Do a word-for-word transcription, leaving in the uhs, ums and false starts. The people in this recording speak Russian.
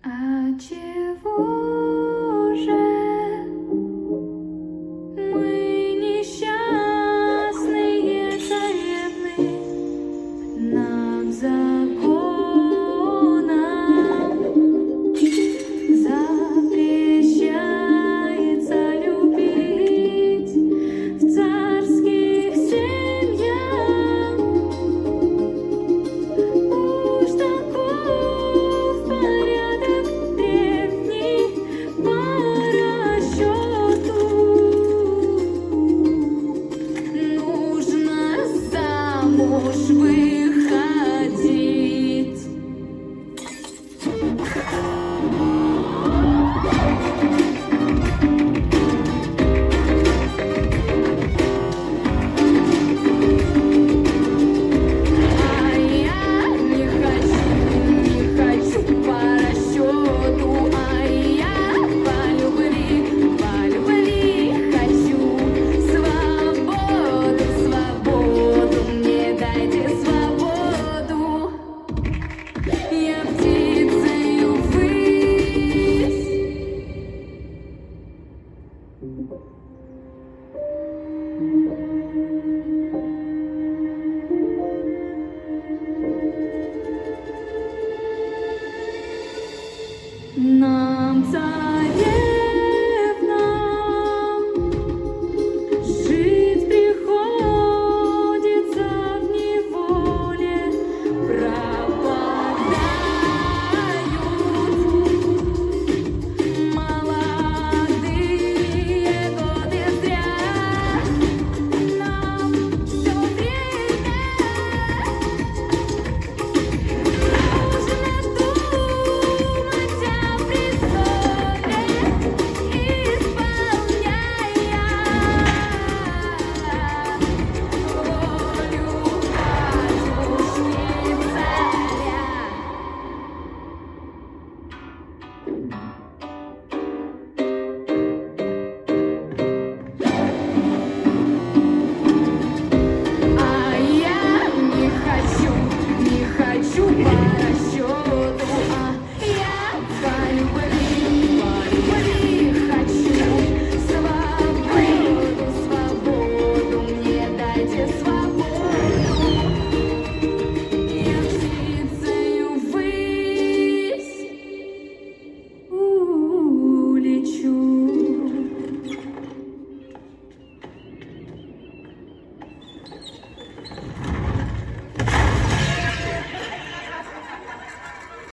А чего же мы несчастные царевны? Нам законом запрещается любить в царских семьях. Уж таков порядок древний по расчету. Нужно замуж выходить. А я не хочу, не хочу по расчету, а я по любви, по любви хочу свободу, свободу, мне дайте свободу. Я птицею ввысь. Нам царевны